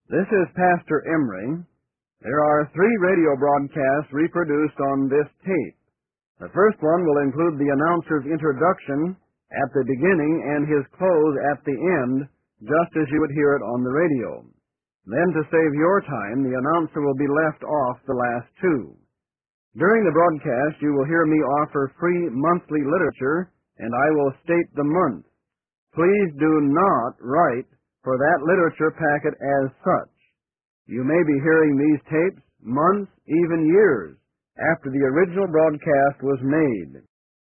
This is Pastor Emery. There are 3 radio broadcasts reproduced on this tape. The first one will include the announcer's introduction at the beginning and his close at the end, just as you would hear it on the radio. Then, to save your time, the announcer will be left off the last 2. During the broadcast, you will hear me offer free monthly literature, and I will state the month. Please do not write for that literature packet as such. You may be hearing these tapes months, even years, after the original broadcast was made.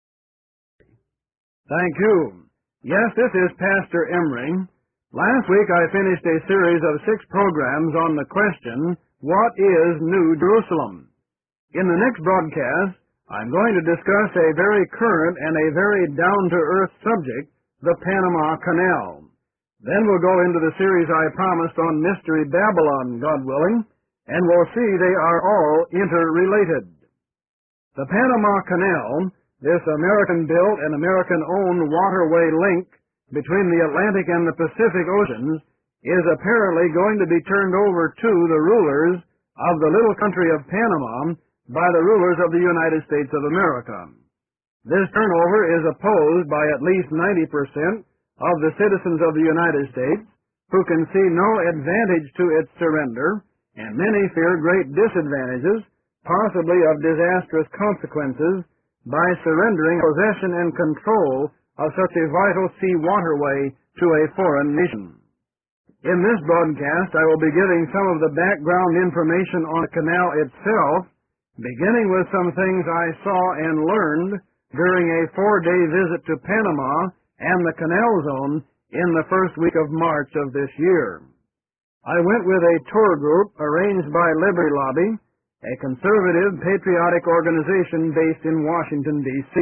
Thank you. Yes, this is Pastor Emery. Last week I finished a series of 6 programs on the question, what is New Jerusalem? In the next broadcast, I'm going to discuss a very current and a very down-to-earth subject, the Panama Canal. Then we'll go into the series I promised on Mystery Babylon, God willing, and we'll see they are all interrelated. The Panama Canal, this American-built and American-owned waterway link between the Atlantic and the Pacific Oceans, is apparently going to be turned over to the rulers of the little country of Panama by the rulers of the United States of America. This turnover is opposed by at least 90% of the citizens of the United States, who can see no advantage to its surrender, and many fear great disadvantages, possibly of disastrous consequences, by surrendering possession and control of such a vital sea waterway to a foreign nation. In this broadcast, I will be giving some of the background information on the canal itself, beginning with some things I saw and learned during a 4-day visit to Panama and the Canal Zone in the first week of March of this year. I went with a tour group arranged by Liberty Lobby, a conservative, patriotic organization based in Washington, D.C.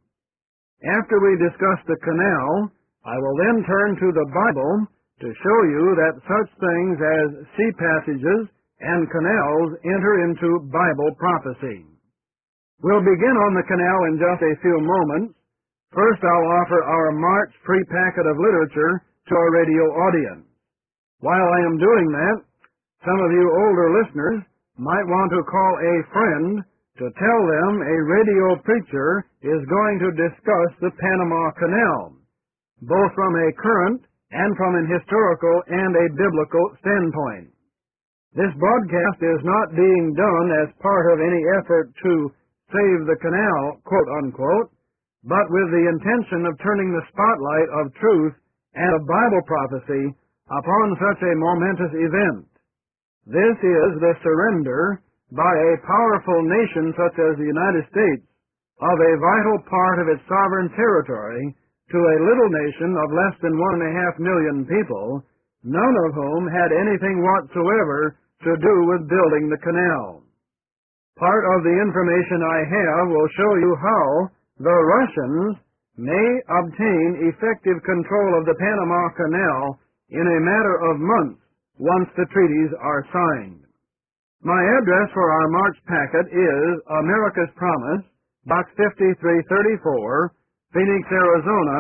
After we discuss the canal, I will then turn to the Bible to show you that such things as sea passages and canals enter into Bible prophecy. We'll begin on the canal in just a few moments. First, I'll offer our March free packet of literature to our radio audience. While I am doing that, some of you older listeners might want to call a friend to tell them a radio preacher is going to discuss the Panama Canal, both from a current and from an historical and a biblical standpoint. This broadcast is not being done as part of any effort to save the canal, quote-unquote, but with the intention of turning the spotlight of truth and of Bible prophecy upon such a momentous event. This is the surrender by a powerful nation such as the United States of a vital part of its sovereign territory to a little nation of less than 1.5 million people, none of whom had anything whatsoever to do with building the canal. Part of the information I have will show you how the Russians may obtain effective control of the Panama Canal in a matter of months once the treaties are signed. My address for our March packet is America's Promise, Box 5334, Phoenix, Arizona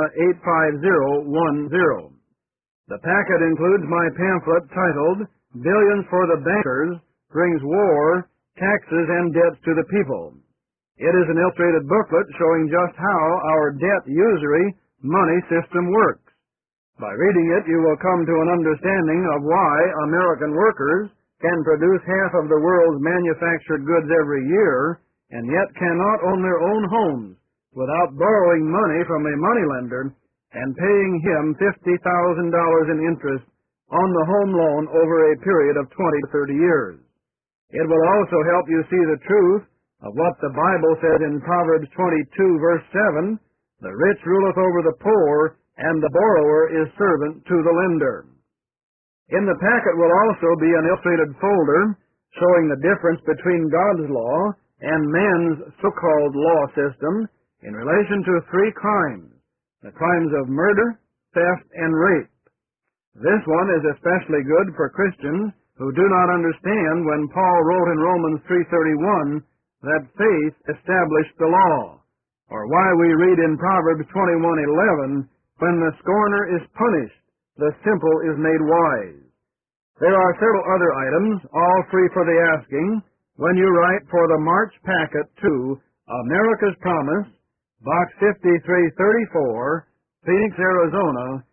85010. The packet includes my pamphlet titled Billions for the Bankers Brings War, Taxes, and Debts to the People. It is an illustrated booklet showing just how our debt usury money system works. By reading it, you will come to an understanding of why American workers can produce half of the world's manufactured goods every year and yet cannot own their own homes without borrowing money from a moneylender and paying him $50,000 in interest on the home loan over a period of 20 to 30 years. It will also help you see the truth of what the Bible says in Proverbs 22, verse 7, the rich ruleth over the poor, and the borrower is servant to the lender. In the packet will also be an illustrated folder showing the difference between God's law and man's so-called law system in relation to 3 crimes, the crimes of murder, theft, and rape. This one is especially good for Christians who do not understand when Paul wrote in Romans 3:31 that faith established the law, or why we read in Proverbs 21:11, when the scorner is punished, the simple is made wise. There are several other items, all free for the asking, when you write for the March packet to America's Promise, Box 5334, Phoenix, Arizona,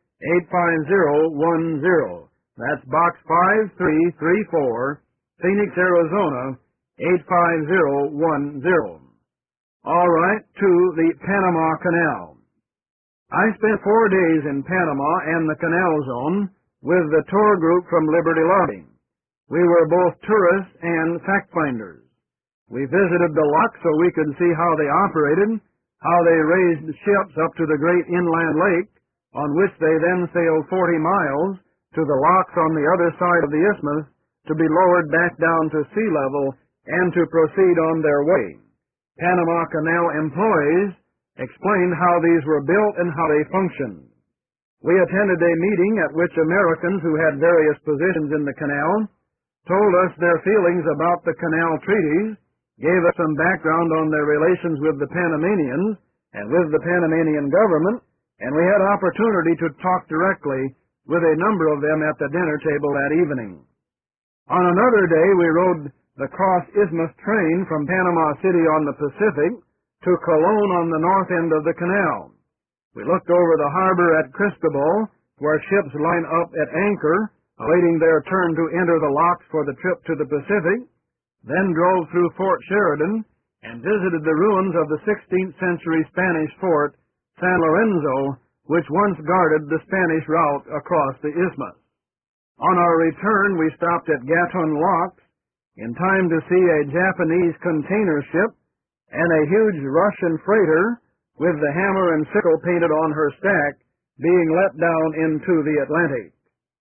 85010. That's Box 5334, Phoenix, Arizona, 85010. All right, to the Panama Canal. I spent 4 days in Panama and the Canal Zone with the tour group from Liberty Lobby. We were both tourists and fact-finders. We visited the locks so we could see how they operated, how they raised ships up to the great inland lake, on which they then sailed 40 miles to the locks on the other side of the isthmus to be lowered back down to sea level and to proceed on their way. Panama Canal employees explained how these were built and how they functioned. We attended a meeting at which Americans who had various positions in the canal told us their feelings about the canal treaties, gave us some background on their relations with the Panamanians and with the Panamanian government, and we had opportunity to talk directly with a number of them at the dinner table that evening. On another day, we rode the cross-isthmus train from Panama City on the Pacific to Colon on the north end of the canal. We looked over the harbor at Cristobal, where ships line up at anchor, awaiting their turn to enter the locks for the trip to the Pacific, then drove through Fort Sheridan and visited the ruins of the 16th century Spanish fort, San Lorenzo, which once guarded the Spanish route across the isthmus. On our return, we stopped at Gatun Locks in time to see a Japanese container ship and a huge Russian freighter with the hammer and sickle painted on her stack being let down into the Atlantic.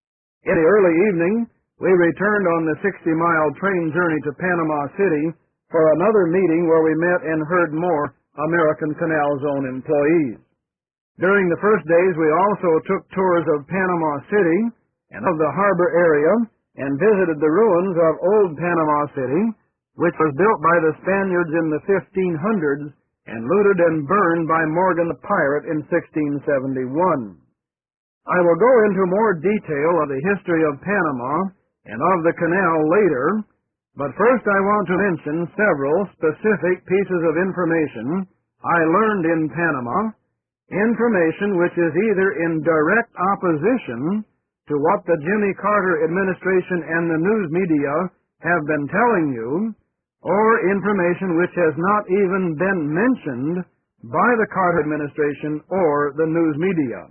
In the early evening, we returned on the 60-mile train journey to Panama City for another meeting where we met and heard more American Canal Zone employees. During the first days, we also took tours of Panama City and of the harbor area and visited the ruins of Old Panama City, which was built by the Spaniards in the 1500s and looted and burned by Morgan the pirate in 1671. I will go into more detail of the history of Panama and of the canal later, but first I want to mention several specific pieces of information I learned in Panama, information which is either in direct opposition to what the Jimmy Carter administration and the news media have been telling you, or information which has not even been mentioned by the Carter administration or the news media.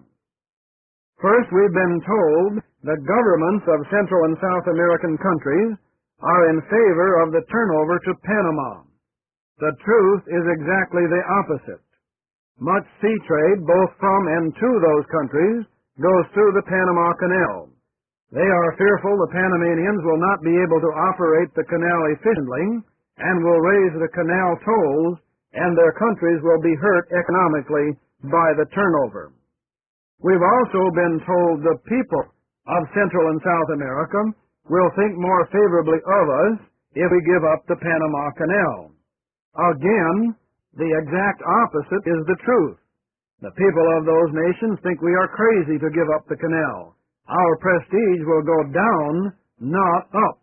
First, we've been told that governments of Central and South American countries are in favor of the turnover to Panama. The truth is exactly the opposite. Much sea trade, both from and to those countries, goes through the Panama Canal. They are fearful the Panamanians will not be able to operate the canal efficiently and will raise the canal tolls, and their countries will be hurt economically by the turnover. We've also been told the people of Central and South America will think more favorably of us if we give up the Panama Canal. Again, the exact opposite is the truth. The people of those nations think we are crazy to give up the canal. Our prestige will go down, not up.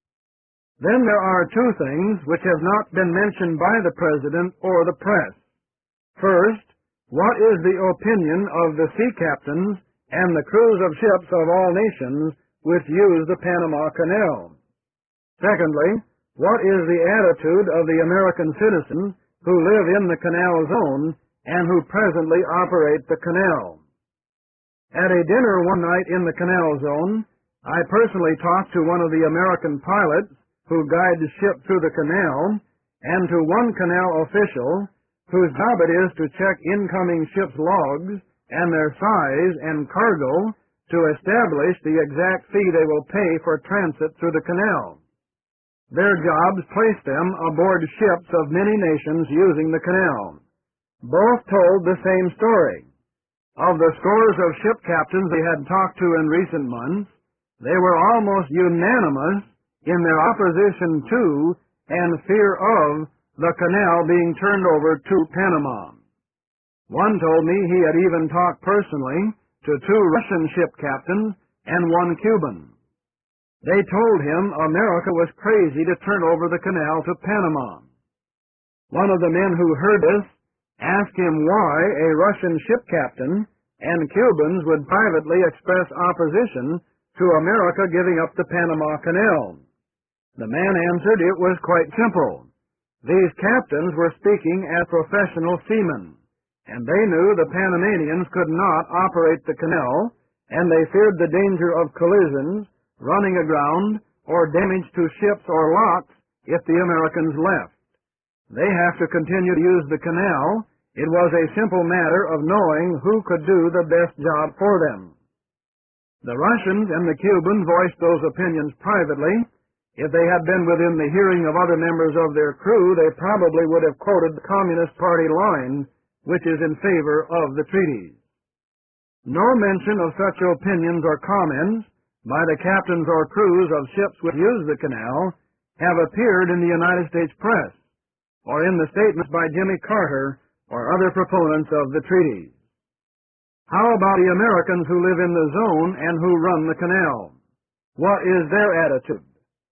Then there are two things which have not been mentioned by the President or the press. First, what is the opinion of the sea captains and the crews of ships of all nations which use the Panama Canal? Secondly, what is the attitude of the American citizens who live in the canal zone and who presently operate the canal? At a dinner one night in the canal zone, I personally talked to one of the American pilots who guide the ship through the canal, and to one canal official whose job it is to check incoming ships' logs and their size and cargo to establish the exact fee they will pay for transit through the canal. Their jobs place them aboard ships of many nations using the canal. Both told the same story. Of the scores of ship captains they had talked to in recent months, they were almost unanimous in their opposition to and fear of the canal being turned over to Panama. One told me he had even talked personally to 2 Russian ship captains and 1 Cuban. They told him America was crazy to turn over the canal to Panama. One of the men who heard this asked him why a Russian ship captain and Cubans would privately express opposition to America giving up the Panama Canal. The man answered it was quite simple. These captains were speaking as professional seamen, and they knew the Panamanians could not operate the canal, and they feared the danger of collisions, running aground, or damage to ships or locks if the Americans left. They have to continue to use the canal. It was a simple matter of knowing who could do the best job for them. The Russians and the Cubans voiced those opinions privately. If they had been within the hearing of other members of their crew, they probably would have quoted the Communist Party line, which is in favor of the treaties. No mention of such opinions or comments by the captains or crews of ships which use the canal have appeared in the United States press, or in the statements by Jimmy Carter or other proponents of the treaties. How about the Americans who live in the zone and who run the canal? What is their attitude?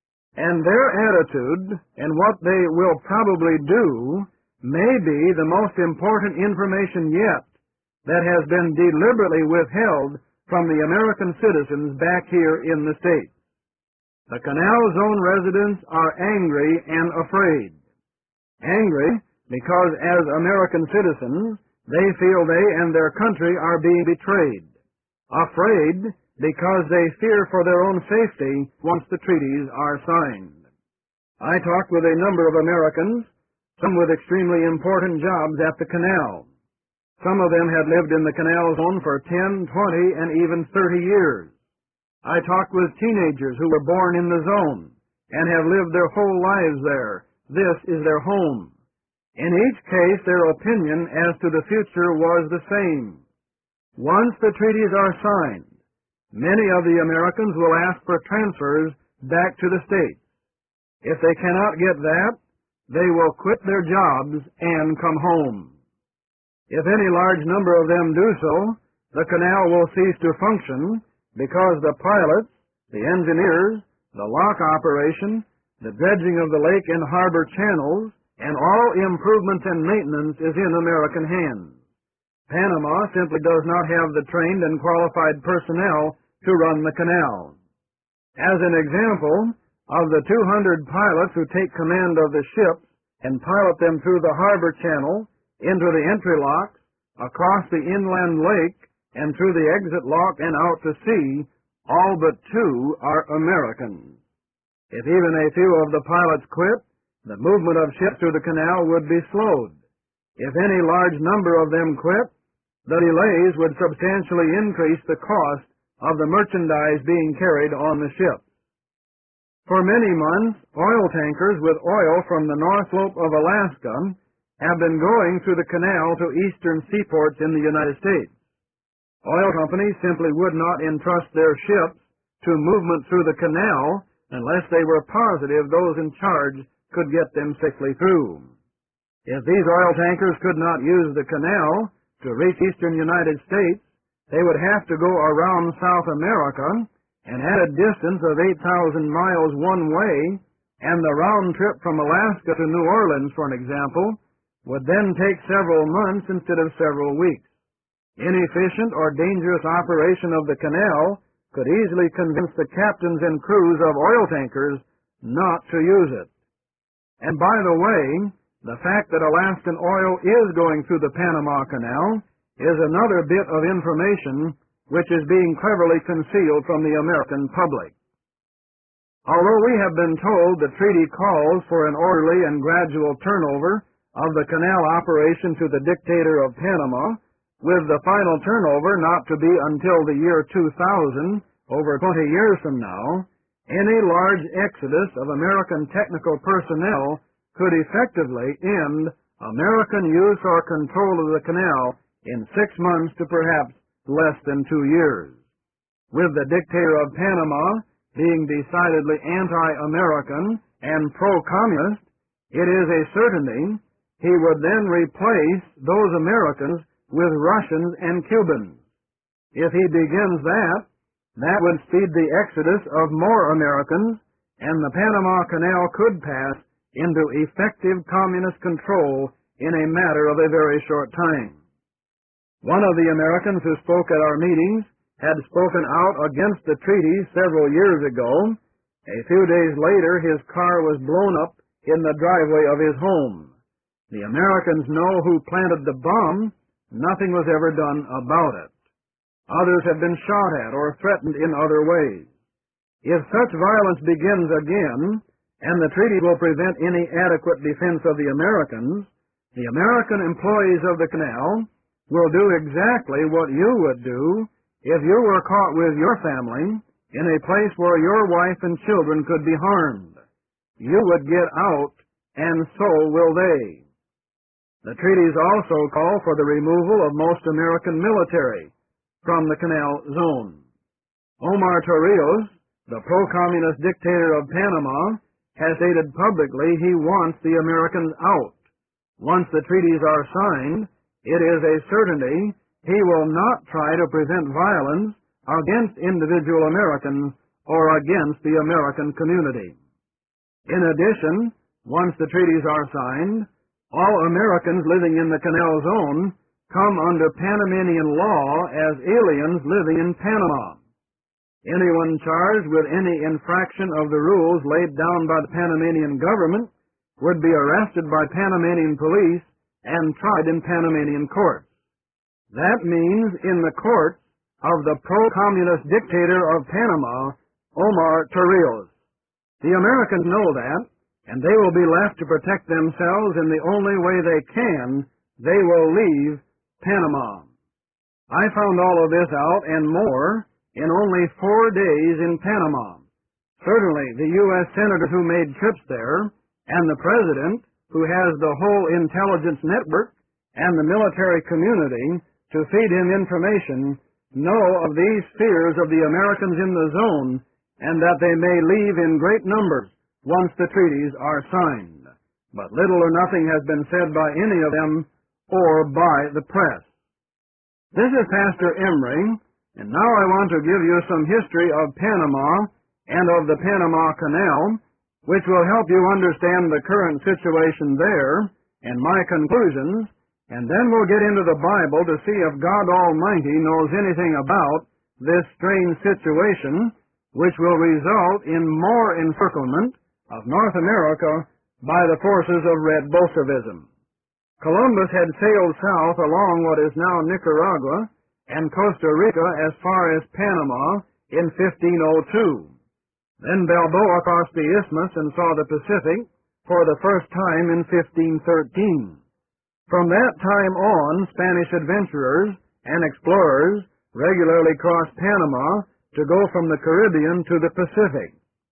And their attitude, and what they will probably do, may be the most important information yet that has been deliberately withheld from the American citizens back here in the States. The Canal Zone residents are angry and afraid. Angry because as American citizens, they feel they and their country are being betrayed. Afraid because they fear for their own safety once the treaties are signed. I talked with a number of Americans, some with extremely important jobs at the canal. Some of them had lived in the canal zone for 10, 20, and even 30 years. I talked with teenagers who were born in the zone and have lived their whole lives there. This is their home. In each case, their opinion as to the future was the same. Once the treaties are signed, many of the Americans will ask for transfers back to the States. If they cannot get that, they will quit their jobs and come home. If any large number of them do so, the canal will cease to function because the pilots, the engineers, the lock operation, the dredging of the lake and harbor channels, and all improvements and maintenance is in American hands. Panama simply does not have the trained and qualified personnel to run the canal. As an example, of the 200 pilots who take command of the ships and pilot them through the harbor channel, into the entry locks, across the inland lake, and through the exit lock and out to sea, all but 2 are Americans. If even a few of the pilots quit, the movement of ships through the canal would be slowed. If any large number of them quit, the delays would substantially increase the cost of the merchandise being carried on the ship. For many months, oil tankers with oil from the North Slope of Alaska have been going through the canal to eastern seaports in the United States. Oil companies simply would not entrust their ships to movement through the canal unless they were positive those in charge could get them safely through. If these oil tankers could not use the canal to reach eastern United States, they would have to go around South America and at a distance of 8,000 miles one way, and the round trip from Alaska to New Orleans, for an example, would then take several months instead of several weeks. Inefficient or dangerous operation of the canal could easily convince the captains and crews of oil tankers not to use it. And by the way, the fact that Alaskan oil is going through the Panama Canal is another bit of information which is being cleverly concealed from the American public. Although we have been told the treaty calls for an orderly and gradual turnover of the canal operation to the dictator of Panama, with the final turnover not to be until the year 2000, over 20 years from now, any large exodus of American technical personnel could effectively end American use or control of the canal in 6 months to perhaps less than 2 years. With the dictator of Panama being decidedly anti-American and pro-communist, it is a certainty he would then replace those Americans with Russians and Cubans. If he begins that, That would speed the exodus of more Americans, and the Panama Canal could pass into effective communist control in a matter of a very short time. One of the Americans who spoke at our meetings had spoken out against the treaty several years ago. A few days later, his car was blown up in the driveway of his home. The Americans know who planted the bomb. Nothing was ever done about it. Others have been shot at or threatened in other ways. If such violence begins again, and the treaty will prevent any adequate defense of the Americans, the American employees of the canal will do exactly what you would do if you were caught with your family in a place where your wife and children could be harmed. You would get out, and so will they. The treaties also call for the removal of most American military from the canal zone. Omar Torrijos, the pro-communist dictator of Panama, has stated publicly he wants the Americans out. Once the treaties are signed, it is a certainty he will not try to prevent violence against individual Americans or against the American community. In addition, once the treaties are signed, all Americans living in the canal zone come under Panamanian law as aliens living in Panama. Anyone charged with any infraction of the rules laid down by the Panamanian government would be arrested by Panamanian police and tried in Panamanian courts. That means in the courts of the pro-communist dictator of Panama, Omar Torrijos. The Americans know that, and they will be left to protect themselves in the only way they can. They will leave Panama. I found all of this out and more in only 4 days in Panama. Certainly, the U.S. senators who made trips there, and the president, who has the whole intelligence network, and the military community to feed him information, know of these fears of the Americans in the zone, and that they may leave in great numbers once the treaties are signed. But little or nothing has been said by any of them or by the press. This is Pastor Emring, and now I want to give you some history of Panama and of the Panama Canal, which will help you understand the current situation there and my conclusions, and then we'll get into the Bible to see if God Almighty knows anything about this strange situation, which will result in more encirclement of North America by the forces of Red Bolshevism. Columbus had sailed south along what is now Nicaragua and Costa Rica as far as Panama in 1502. Then Balboa crossed the isthmus and saw the Pacific for the first time in 1513. From that time on, Spanish adventurers and explorers regularly crossed Panama to go from the Caribbean to the Pacific.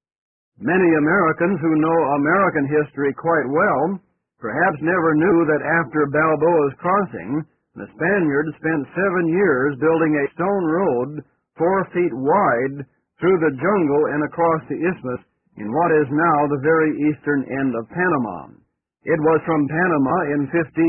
Many Americans who know American history quite well perhaps never knew that after Balboa's crossing, the Spaniards spent 7 years building a stone road 4 feet wide through the jungle and across the isthmus in what is now the very eastern end of Panama. It was from Panama in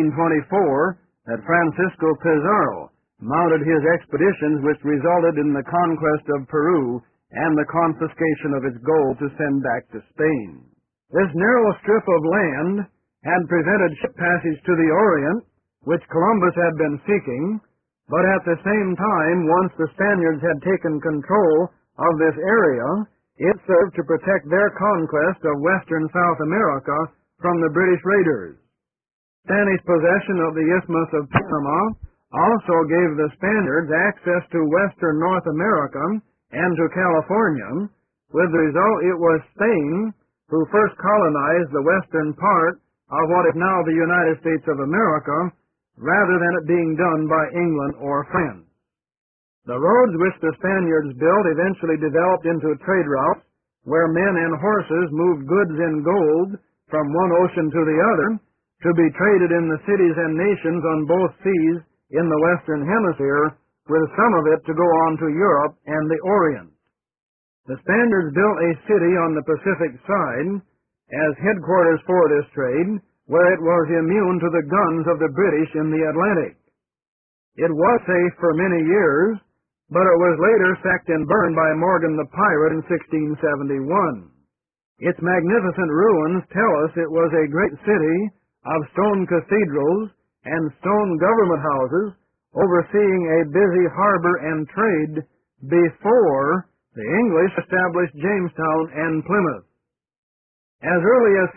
1524 that Francisco Pizarro mounted his expeditions, which resulted in the conquest of Peru and the confiscation of its gold to send back to Spain. This narrow strip of land had prevented ship passage to the Orient, which Columbus had been seeking, but at the same time, once the Spaniards had taken control of this area, it served to protect their conquest of western South America from the British raiders. Spanish possession of the Isthmus of Panama also gave the Spaniards access to western North America and to California. With the result, it was Spain who first colonized the western part of what is now the United States of America, rather than it being done by England or France. The roads which the Spaniards built eventually developed into trade routes where men and horses moved goods and gold from one ocean to the other to be traded in the cities and nations on both seas in the Western Hemisphere, with some of it to go on to Europe and the Orient. The Spaniards built a city on the Pacific side as headquarters for this trade, where it was immune to the guns of the British in the Atlantic. It was safe for many years, but it was later sacked and burned by Morgan the pirate in 1671. Its magnificent ruins tell us it was a great city of stone cathedrals and stone government houses overseeing a busy harbor and trade before the English established Jamestown and Plymouth. As early as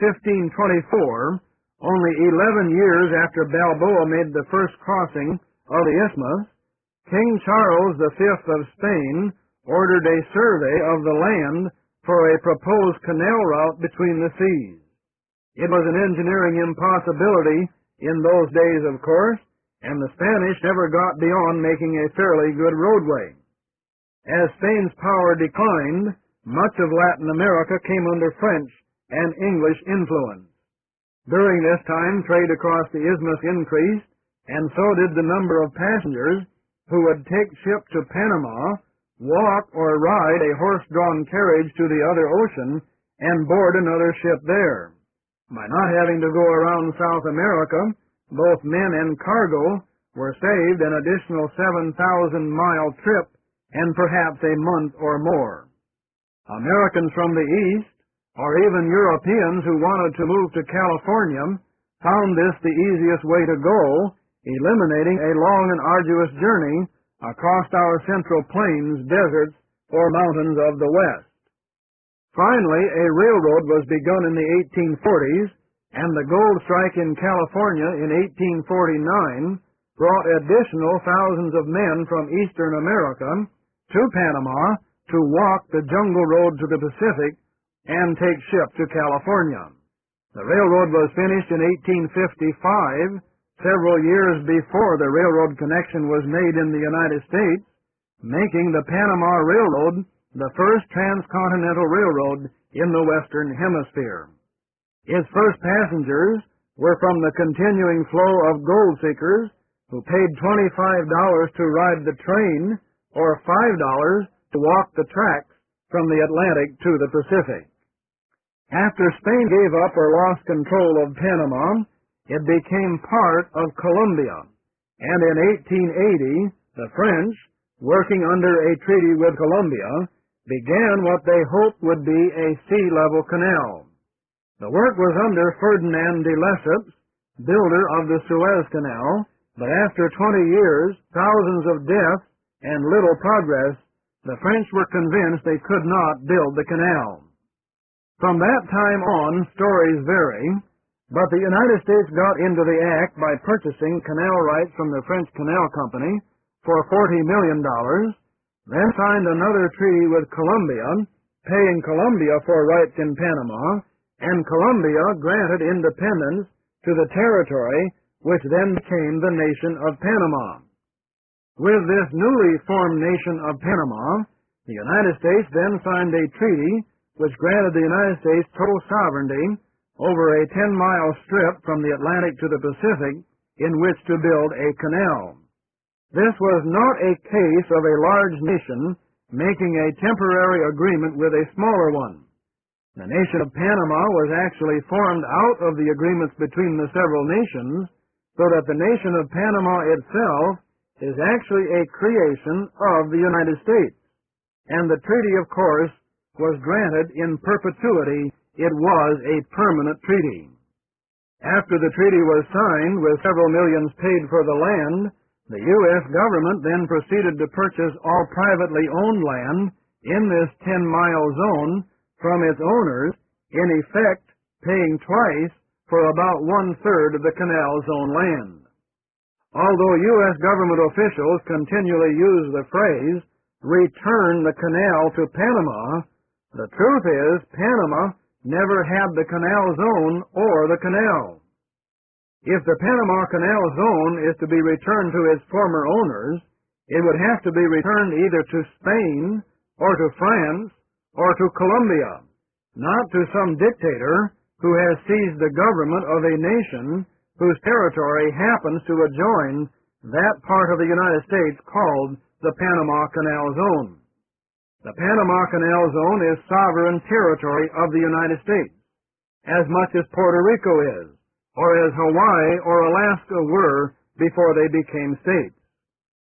1524, only 11 years after Balboa made the first crossing of the isthmus, King Charles V of Spain ordered a survey of the land for a proposed canal route between the seas. It was an engineering impossibility in those days, of course, and the Spanish never got beyond making a fairly good roadway. As Spain's power declined, much of Latin America came under French and English influence. During this time, trade across the isthmus increased, and so did the number of passengers who would take ship to Panama, walk or ride a horse-drawn carriage to the other ocean, and board another ship there. By not having to go around South America, both men and cargo were saved an additional 7,000-mile trip and perhaps a month or more. Americans from the East, or even Europeans who wanted to move to California, found this the easiest way to go, eliminating a long and arduous journey across our Central Plains, deserts, or mountains of the West. Finally, a railroad was begun in the 1840s, and the gold strike in California in 1849 brought additional thousands of men from Eastern America to Panama to walk the jungle road to the Pacific and take ship to California. The railroad was finished in 1855, several years before the railroad connection was made in the United States, making the Panama Railroad the first transcontinental railroad in the Western Hemisphere. Its first passengers were from the continuing flow of gold seekers who paid $25 to ride the train or $5 to walk the tracks from the Atlantic to the Pacific. After Spain gave up or lost control of Panama, it became part of Colombia, and in 1880 the French, working under a treaty with Colombia, began what they hoped would be a sea-level canal. The work was under Ferdinand de Lesseps, builder of the Suez Canal, but after 20 years, thousands of deaths, and little progress, the French were convinced they could not build the canal. From that time on, stories vary, but the United States got into the act by purchasing canal rights from the French Canal Company for $40 million, then signed another treaty with Colombia, paying Colombia for rights in Panama, and Colombia granted independence to the territory which then became the nation of Panama. With this newly formed nation of Panama, the United States then signed a treaty which granted the United States total sovereignty over a 10-mile strip from the Atlantic to the Pacific in which to build a canal. This was not a case of a large nation making a temporary agreement with a smaller one. The nation of Panama was actually formed out of the agreements between the several nations, so that the nation of Panama itself is actually a creation of the United States. And the treaty, of course, was granted in perpetuity. It was a permanent treaty. After the treaty was signed, with several millions paid for the land, the U.S. government then proceeded to purchase all privately owned land in this 10-mile zone from its owners, in effect paying twice for about one-third of the canal zone land. Although U.S. government officials continually use the phrase, "return the canal to Panama," the truth is Panama never had the canal zone or the canal. If the Panama Canal Zone is to be returned to its former owners, it would have to be returned either to Spain or to France or to Colombia, not to some dictator who has seized the government of a nation whose territory happens to adjoin that part of the United States called the Panama Canal Zone. The Panama Canal Zone is sovereign territory of the United States, as much as Puerto Rico is, or as Hawaii or Alaska were before they became states.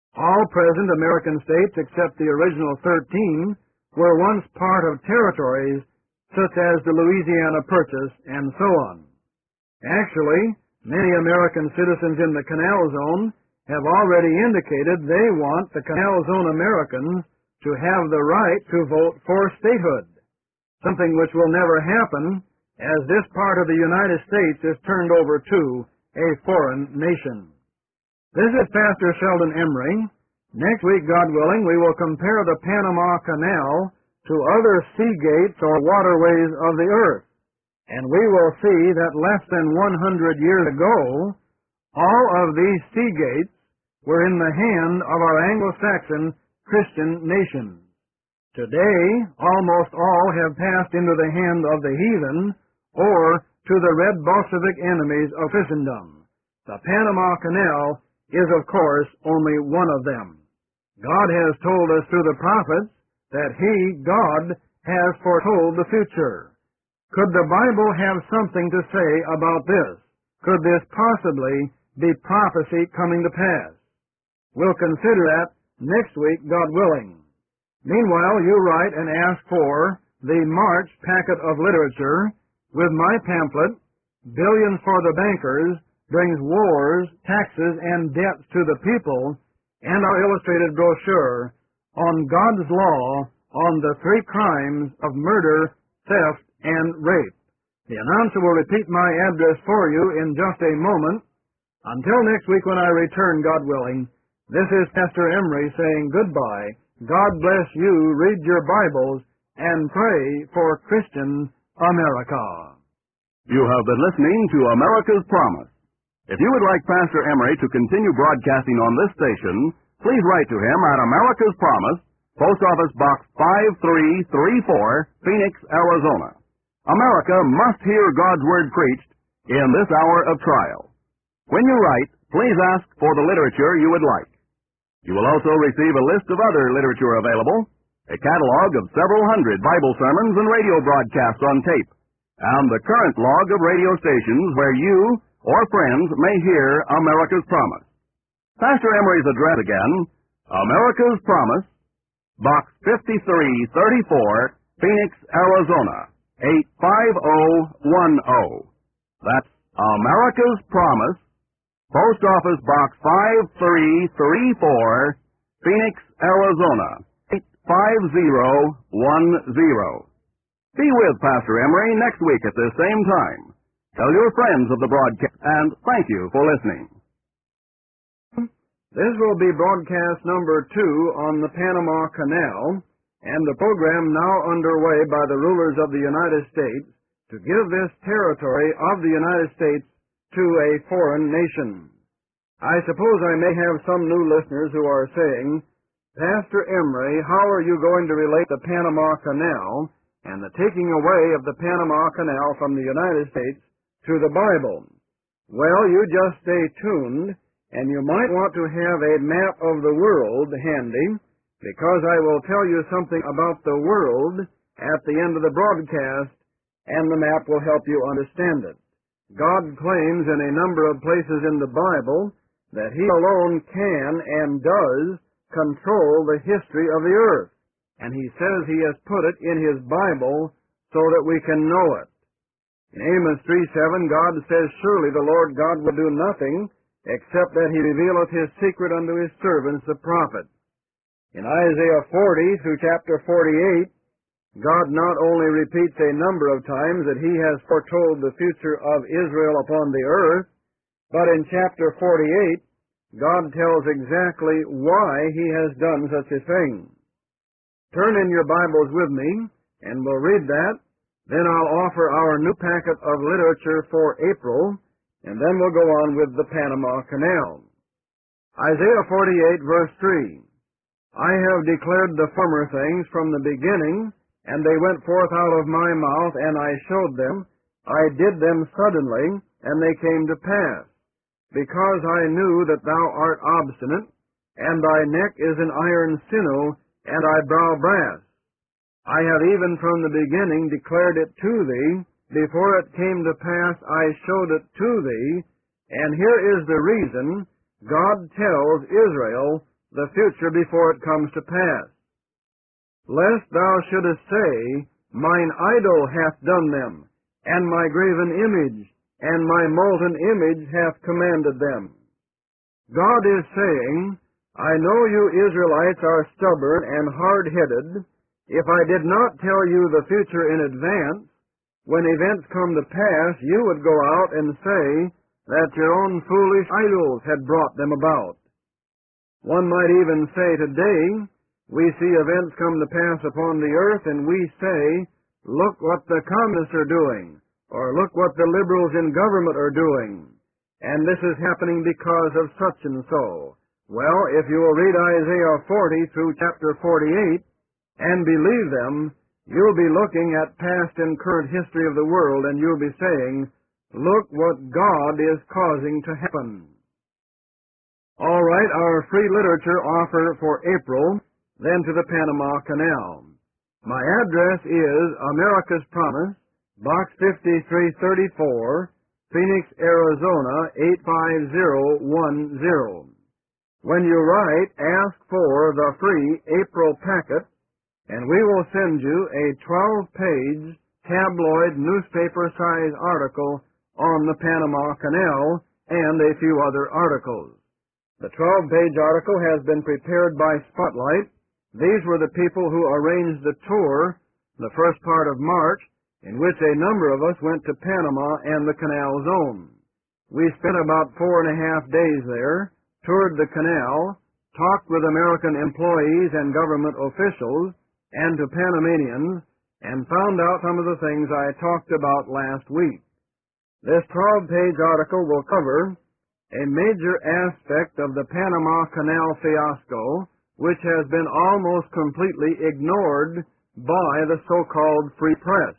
All present American states except the original 13 were once part of territories such as the Louisiana Purchase and so on. Actually, many American citizens in the Canal Zone have already indicated they want the Canal Zone Americans to have the right to vote for statehood, something which will never happen as this part of the United States is turned over to a foreign nation. This is Pastor Sheldon Emery. Next week, God willing, we will compare the Panama Canal to other sea gates or waterways of the earth, and we will see that less than 100 years ago, all of these sea gates were in the hand of our Anglo-Saxon Christian nations. Today, almost all have passed into the hand of the heathen or to the red Bolshevik enemies of Christendom. The Panama Canal is, of course, only one of them. God has told us through the prophets that He, God, has foretold the future. Could the Bible have something to say about this? Could this possibly be prophecy coming to pass? We'll consider that next week, God willing. Meanwhile, you write and ask for the March packet of literature with my pamphlet, Billions for the Bankers, Brings Wars, Taxes, and Debts to the People, and our illustrated brochure on God's law on the 3 crimes of murder, theft, and rape. The announcer will repeat my address for you in just a moment. Until next week when I return, God willing, this is Pastor Emery saying goodbye. God bless you, read your Bibles, and pray for Christian America. You have been listening to America's Promise. If you would like Pastor Emery to continue broadcasting on this station, please write to him at America's Promise, Post Office Box 5334, Phoenix, Arizona. America must hear God's Word preached in this hour of trial. When you write, please ask for the literature you would like. You will also receive a list of other literature available, a catalog of several hundred Bible sermons and radio broadcasts on tape, and the current log of radio stations where you or friends may hear America's Promise. Pastor Emery's address again, America's Promise, Box 5334, Phoenix, Arizona, 85010. That's America's Promise, Post Office Box 5334, Phoenix, Arizona, 85010. Be with Pastor Emery next week at this same time. Tell your friends of the broadcast, and thank you for listening. This will be broadcast number 2 on the Panama Canal, and the program now underway by the rulers of the United States to give this territory of the United States to a foreign nation. I suppose I may have some new listeners who are saying, Pastor Emery, how are you going to relate the Panama Canal and the taking away of the Panama Canal from the United States to the Bible? Well, you just stay tuned, and you might want to have a map of the world handy, because I will tell you something about the world at the end of the broadcast, and the map will help you understand it. God claims in a number of places in the Bible that He alone can and does control the history of the earth, and He says He has put it in His Bible so that we can know it. In Amos 3:7, God says, Surely the Lord God will do nothing except that He revealeth His secret unto His servants the prophets. In Isaiah 40 through chapter 48, God not only repeats a number of times that He has foretold the future of Israel upon the earth, but in chapter 48, God tells exactly why He has done such a thing. Turn in your Bibles with me, and we'll read that. Then I'll offer our new packet of literature for April, and then we'll go on with the Panama Canal. Isaiah 48, verse 3. I have declared the former things from the beginning, and they went forth out of my mouth, and I showed them. I did them suddenly, and they came to pass. Because I knew that thou art obstinate, and thy neck is an iron sinew, and thy brow brass. I have even from the beginning declared it to thee. Before it came to pass, I showed it to thee. And here is the reason God tells Israel the future before it comes to pass. Lest thou shouldest say, Mine idol hath done them, and my graven image, and my molten image hath commanded them. God is saying, I know you Israelites are stubborn and hard-headed. If I did not tell you the future in advance, when events come to pass, you would go out and say that your own foolish idols had brought them about. One might even say today, we see events come to pass upon the earth and we say, look what the communists are doing, or look what the liberals in government are doing, and this is happening because of such and so. Well, if you will read Isaiah 40 through chapter 48 and believe them, you'll be looking at past and current history of the world, and you'll be saying, look what God is causing to happen. All right, our free literature offer for April, then to the Panama Canal. My address is America's Promise, Box 5334, Phoenix, Arizona 85010. When you write, ask for the free April packet, and we will send you a 12-page tabloid newspaper-size article on the Panama Canal and a few other articles. The 12-page article has been prepared by Spotlight. These were the people who arranged the tour the first part of March, in which a number of us went to Panama and the Canal Zone. We spent about 4.5 days there, toured the canal, talked with American employees and government officials, and to Panamanians, and found out some of the things I talked about last week. This 12-page article will cover a major aspect of the Panama Canal fiasco, which has been almost completely ignored by the so-called free press.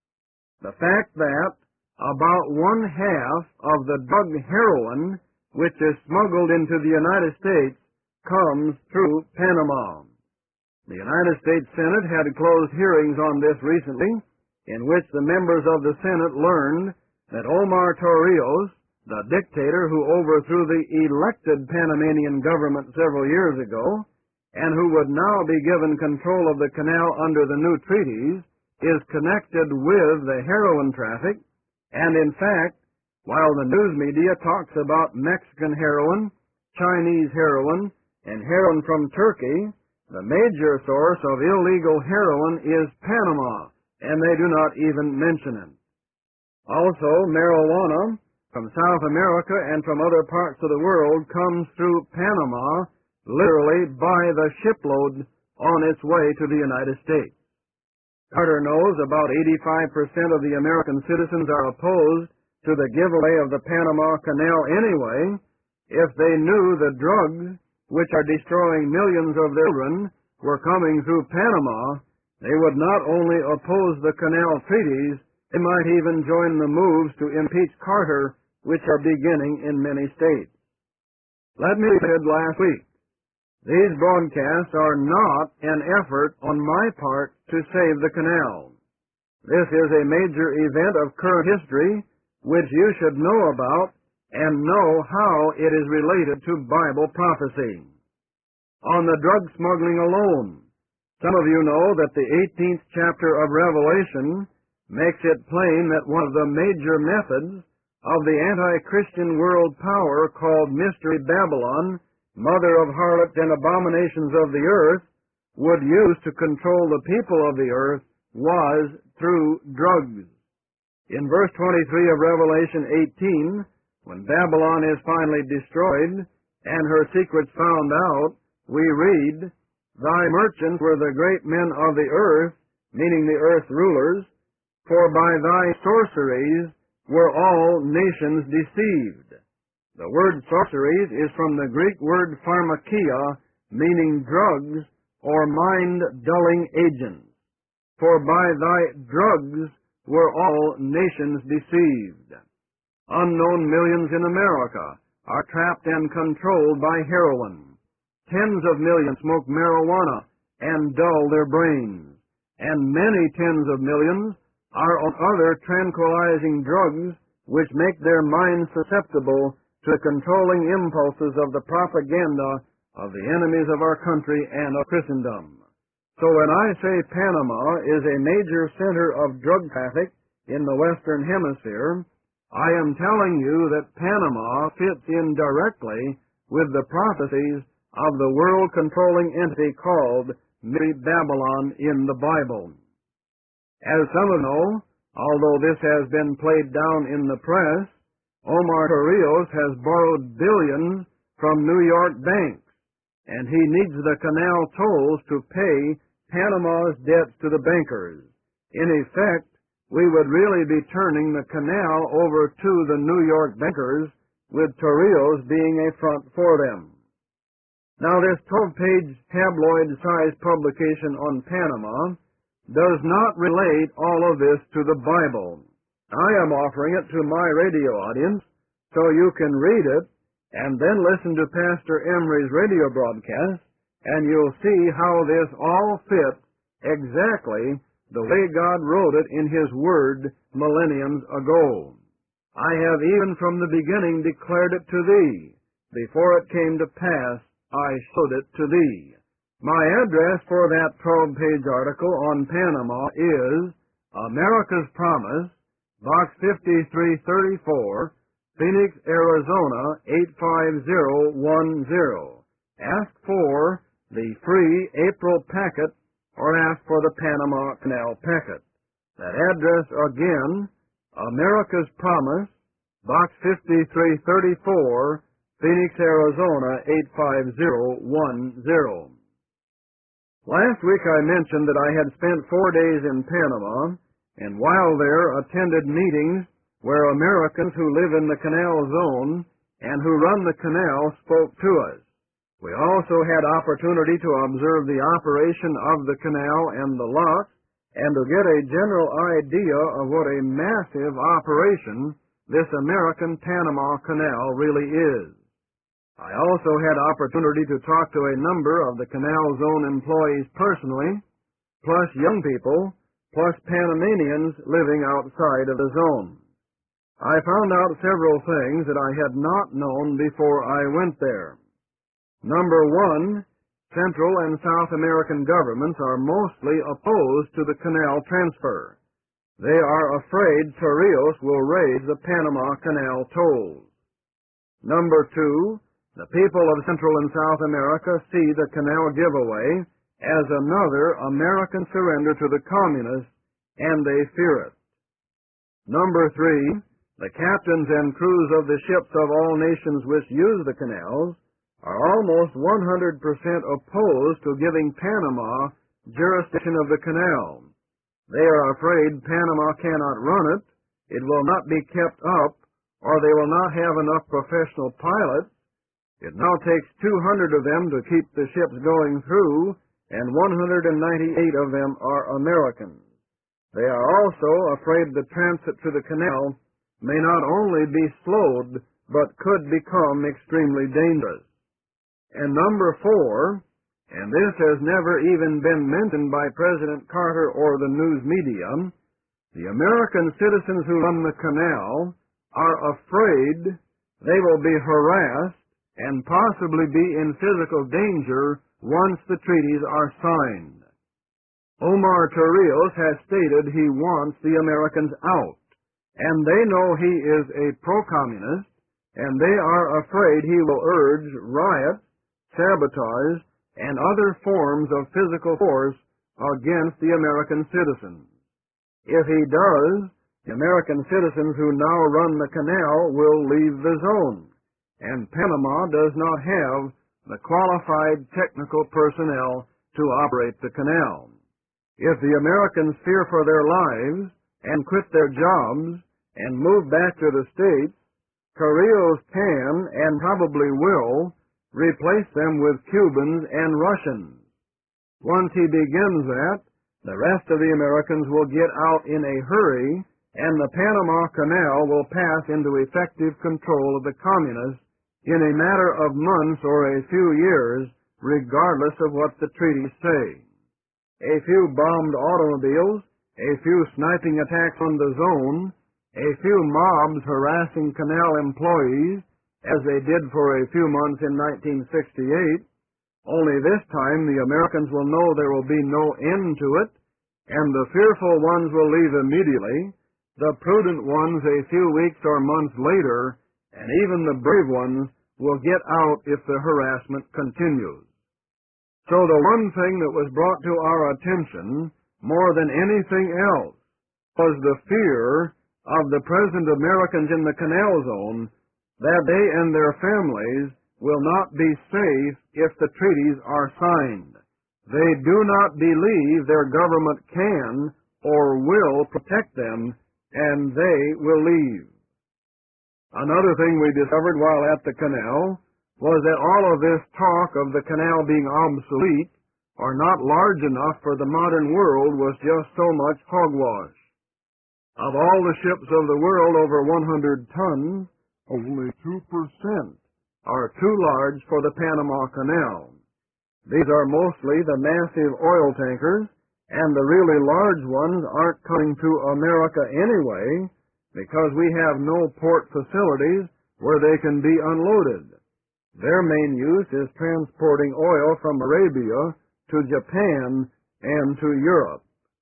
The fact that about 1/2 of the drug heroin which is smuggled into the United States comes through Panama. The United States Senate had closed hearings on this recently, in which the members of the Senate learned that Omar Torrijos, the dictator who overthrew the elected Panamanian government several years ago, and who would now be given control of the canal under the new treaties, is connected with the heroin traffic, and in fact, while the news media talks about Mexican heroin, Chinese heroin, and heroin from Turkey, the major source of illegal heroin is Panama, and they do not even mention it. Also, marijuana from South America and from other parts of the world comes through Panama, literally by the shipload on its way to the United States. Carter knows about 85% of the American citizens are opposed to the giveaway of the Panama Canal anyway. If they knew the drugs which are destroying millions of their children were coming through Panama, they would not only oppose the canal treaties, they might even join the moves to impeach Carter, which are beginning in many states. Let me say last week, these broadcasts are not an effort on my part to save the canal. This is a major event of current history which you should know about and know how it is related to Bible prophecy. On the drug smuggling alone, some of you know that the 18th chapter of Revelation makes it plain that one of the major methods of the anti-Christian world power called Mystery Babylon, mother of harlots and abominations of the earth, would use to control the people of the earth was through drugs. In verse 23 of Revelation 18, when Babylon is finally destroyed and her secrets found out, we read, Thy merchants were the great men of the earth, meaning the earth rulers, for by thy sorceries were all nations deceived. The word sorceries is from the Greek word pharmakia, meaning drugs or mind-dulling agents. For by thy drugs were all nations deceived. Unknown millions in America are trapped and controlled by heroin. Tens of millions smoke marijuana and dull their brains. And many tens of millions are on other tranquilizing drugs which make their minds susceptible to the controlling impulses of the propaganda of the enemies of our country and of Christendom. So when I say Panama is a major center of drug traffic in the Western Hemisphere, I am telling you that Panama fits in directly with the prophecies of the world-controlling entity called Mystery Babylon in the Bible. As some of you know, although this has been played down in the press, Omar Torrijos has borrowed billions from New York banks, and he needs the canal tolls to pay Panama's debts to the bankers. In effect, we would really be turning the canal over to the New York bankers, with Torrijos being a front for them. Now, this 12-page tabloid-sized publication on Panama does not relate all of this to the Bible. I am offering it to my radio audience so you can read it and then listen to Pastor Emery's radio broadcast, and you'll see how this all fits exactly the way God wrote it in His Word millenniums ago. I have even from the beginning declared it to thee. Before it came to pass, I showed it to thee. My address for that 12-page article on Panama is America's Promise, Box 5334, Phoenix, Arizona 85010. Ask for the free April packet or ask for the Panama Canal packet. That address again, America's Promise, Box 5334, Phoenix, Arizona 85010. Last week I mentioned that I had spent 4 days in Panama, and while there attended meetings where Americans who live in the canal zone and who run the canal spoke to us. We also had opportunity to observe the operation of the canal and the locks, and to get a general idea of what a massive operation this American Panama Canal really is. I also had opportunity to talk to a number of the Canal Zone employees personally, plus young people, plus Panamanians living outside of the zone. I found out several things that I had not known before I went there. Number one, Central and South American governments are mostly opposed to the canal transfer. They are afraid Torrijos will raise the Panama Canal tolls. Number two, the people of Central and South America see the canal giveaway as another American surrender to the communists, and they fear it. Number three, the captains and crews of the ships of all nations which use the canals are almost 100% opposed to giving Panama jurisdiction of the canal. They are afraid Panama cannot run it, it will not be kept up, or they will not have enough professional pilots. It now takes 200 of them to keep the ships going through, and 198 of them are Americans. They are also afraid the transit to the canal may not only be slowed, but could become extremely dangerous. And number four, and this has never even been mentioned by President Carter or the news media, the American citizens who run the canal are afraid they will be harassed and possibly be in physical danger once the treaties are signed. Omar Torrijos has stated he wants the Americans out, and they know he is a pro-communist, and they are afraid he will urge riots, sabotage, and other forms of physical force against the American citizens. If he does, the American citizens who now run the canal will leave the zone, and Panama does not have the qualified technical personnel to operate the canal. If the Americans fear for their lives and quit their jobs and move back to the States, Torrijos can, and probably will, replace them with Cubans and Russians. Once he begins that, the rest of the Americans will get out in a hurry, and the Panama Canal will pass into effective control of the communists in a matter of months or a few years, regardless of what the treaties say. A few bombed automobiles, a few sniping attacks on the zone, a few mobs harassing canal employees, as they did for a few months in 1968, Only this time the Americans will know there will be no end to it, and the fearful ones will leave immediately, the prudent ones a few weeks or months later, and even the brave ones will get out if the harassment continues. So the one thing that was brought to our attention more than anything else was the fear of the present Americans in the Canal Zone that they and their families will not be safe if the treaties are signed. They do not believe their government can or will protect them, and they will leave. Another thing we discovered while at the canal was that all of this talk of the canal being obsolete or not large enough for the modern world was just so much hogwash. Of all the ships of the world over 100 tons, only 2% are too large for the Panama Canal. These are mostly the massive oil tankers, and the really large ones aren't coming to America anyway because we have no port facilities where they can be unloaded. Their main use is transporting oil from Arabia to Japan and to Europe.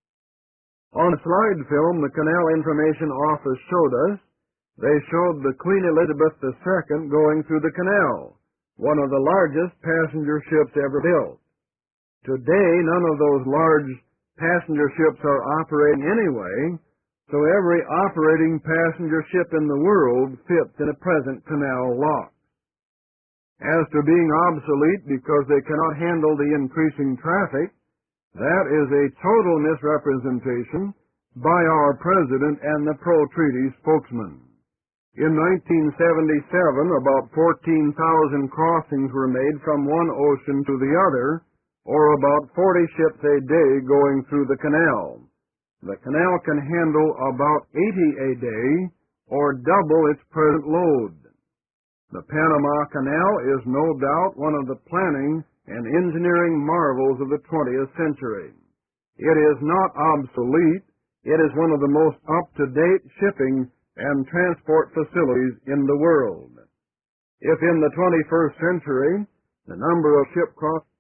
On a slide film the Canal Information Office showed us, they showed the Queen Elizabeth II going through the canal, one of the largest passenger ships ever built. Today, none of those large passenger ships are operating anyway, so every operating passenger ship in the world fits in a present canal lock. As to being obsolete because they cannot handle the increasing traffic, that is a total misrepresentation by our President and the pro-treaty spokesman. In 1977, about 14,000 crossings were made from one ocean to the other, or about 40 ships a day going through the canal. The canal can handle about 80 a day, or double its present load. The Panama Canal is no doubt one of the planning and engineering marvels of the 20th century. It is not obsolete. It is one of the most up-to-date shipping and transport facilities in the world. If in the 21st century the number of ship crossings